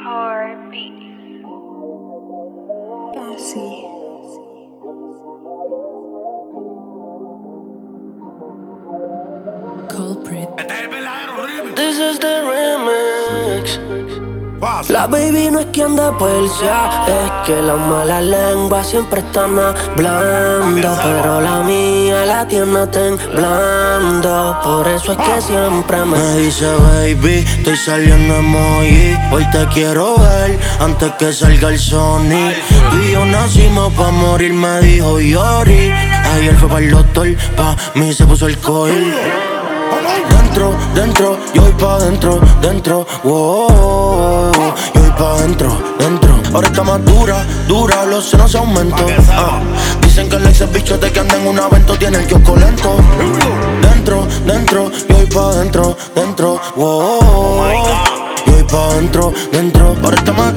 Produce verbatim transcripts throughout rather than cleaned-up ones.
Heartbeat. Bossy. Culprit. This is the remix. La baby no es que anda persia, es que las malas lenguas siempre están hablando. Pero la mía la tiene temblando. Por eso es que siempre me, me dice baby, estoy saliendo emoji. Hoy te quiero ver antes que salga el Sony. Tú y yo nacimos pa' morir, me dijo Yori. Ayer fue pa'l doctor, pa' mí se puso el coil. Dentro, dentro, yo voy pa' dentro, dentro, wow. Yo voy pa' dentro, dentro. Ahora está más dura, dura, los senos se aumentan. Ah. Dicen que el ex es bichote que anda en un evento, tiene el kiosco lento. Dentro, dentro, yo voy pa' dentro, dentro, wow. Yo voy pa' dentro, dentro. Ahora está más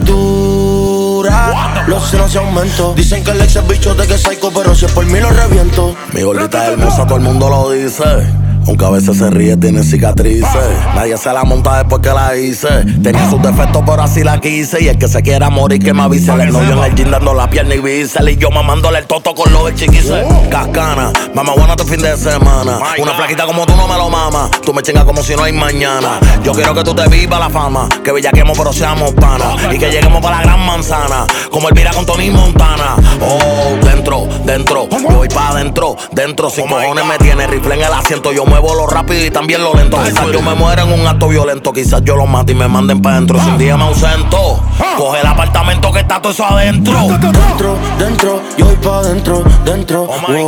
dura, los senos se aumentan. Dicen que el ex es bichote que es psycho, pero si es por mí lo reviento. Mi gordita es hermosa, todo el mundo lo dice. Aunque a veces se ríe, tiene cicatrices. Nadie se la monta después que la hice. Tenía sus defectos, pero así la quise. Y el que se quiera morir, que me avise. El novio en el gym dando la pierna y bíceps. Y yo mamándole el toto con lo del chiquise. Cascana, mamá buena este fin de semana. Una flaquita como tú no me lo mamas. Tú me chingas como si no hay mañana. Yo quiero que tú te vivas la fama. Que bellaquemos pero seamos panas. Y que lleguemos para la gran manzana. Como Elvira con Tony Montana. Oh, dentro, dentro. Yo voy pa' adentro, dentro. Sin cojones me tiene rifle en el asiento. Yo muevo lo rápido y también lo lento. Quizás yo me muera en un acto violento. Quizás yo lo mate y me manden pa' dentro. Si un día me ausento, coge el apartamento que está todo eso adentro. Dentro, dentro, yo voy pa' dentro, dentro,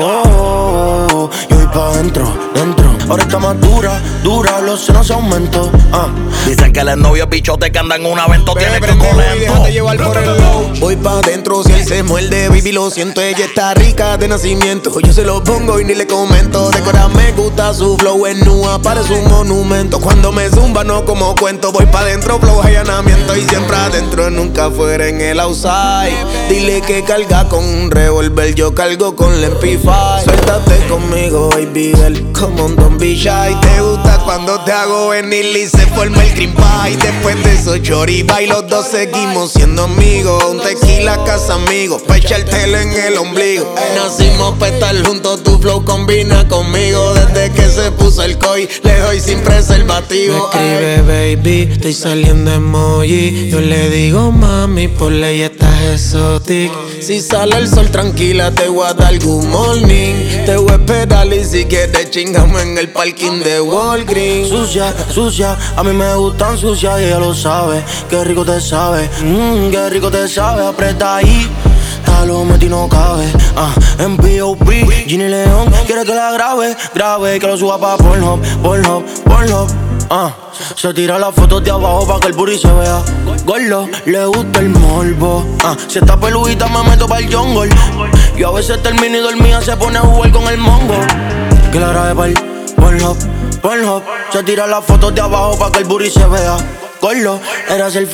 oh, yo voy pa' dentro, dentro. Ahora está más dura, dura, los senos se aumentan. Ah. Dicen que el novio es bichote que anda en un evento, tiene que colento. Llevar por el low. Voy pa' dentro, si él se muerde, baby, lo siento. Ella está rica de nacimiento. Yo se lo pongo y ni le comento. De cora me gusta su flow, en nua parece un monumento. Cuando me zumba no como cuento. Voy pa' dentro, flow, allanamiento. Y siempre adentro, nunca fuera en el outside. Dile que carga con un revólver, yo cargo con el M P cinco. Suéltate conmigo, baby girl, como un don be shy. Te gusta cuando te hago venir y se forma el cream pie. Después de eso choriba y los dos seguimos siendo amigos. Un tequila casa amigos, pa' echártelo en el ombligo. Nacimos pa' estar juntos, tu flow combina conmigo. Desde que se puso el coi, le doy sin preservativo. Me escribe baby, estoy saliendo emoji. Yo le digo mami, por ley estás exotic. Si sale el sol tranquila, te voy a dar good morning. Te voy a esperar y si quieres chingamos en el parking de Walgreens. Sucia, sucia, a mí me gustan sucias y ella lo sabe. Qué rico te sabe, mmm, qué rico te sabe. Aprieta ahí, lo metí y no cabe. Ah, en P O P, Ginny León quiere que la grabe, grabe y que lo suba pa' Pornhub, Pornhub, Pornhub. Ah, se tira las fotos de abajo pa' que el booty se vea. Gordo, le gusta el morbo. Ah, si está peludita me meto pa'l jungle. Yo a veces termino y dormida se pone a jugar con el mongo. Que la grabe pa'l Pornhub, Pornhub. Se tira las fotos de abajo pa' que el booty se vea. Gordo, eras el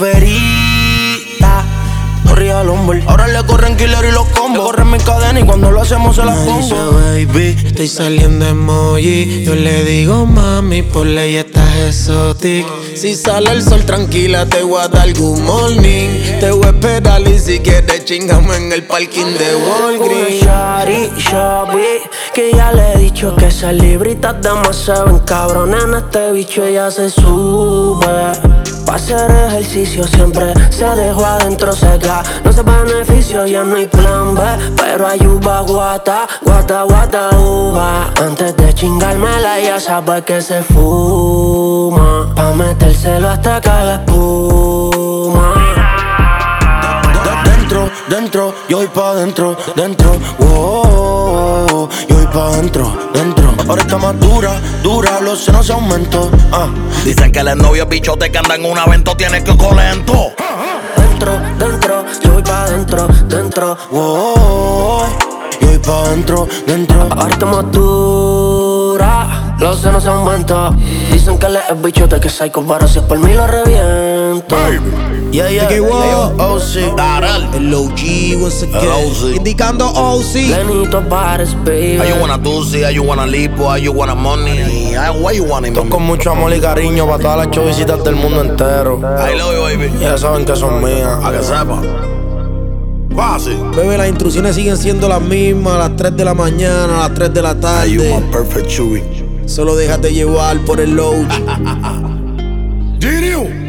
ferita. Corría al hombre, ahora le corren killer y los combos. Le corren mi cadena y cuando lo hacemos se las pongo. Dice baby, estoy saliendo emoji. Yo le digo mami, por ley estás exotic. Si sale el sol tranquila, te voy a dar good morning. Te voy a esperar y si quieres chingamos en el parking de Walgreens. Shari, Shabi, que ya le he dicho que esas libritas de más se ven cabrones. En este bicho ella se sube. Pa' hacer ejercicio siempre se dejó adentro seca. No se beneficio, ya no hay plan B. Pero hay uva guata, guata, guata, uva. Antes de chingármela ya sabe que se fuma. Pa' metérselo hasta que haga espuma. Dentro, dentro, yo voy pa' dentro, dentro, wow. Yo voy pa' dentro, dentro. Ahora está más dura, dura, los senos se aumentan. Ah. Dicen que el novio es bichote que anda en un evento, tiene que colento. Dentro, dentro, yo voy pa' dentro, dentro, wow. Yo voy pa' dentro, dentro. Ahora está más dura. Los senos se aumentan. Dicen que le es bichote, que psycho, pero si es por mí lo reviento. Yeah, yeah, Hey, wow. O C. El O G once again. El O C. Indicando O C. Lenito Pares, baby. How you wanna dulce, how you wanna lipo, how you wanna money, how, what you wanna, Esto con mucho amor y cariño para todas las chovisitas del mundo entero. I love you, baby. Ya saben que son mías. A que sepa. Fácil. Bebé, las instrucciones siguen siendo las mismas. A las tres de la mañana, a las tres de la Are you tarde. my perfect chewy? Solo déjate llevar por el load. Genius.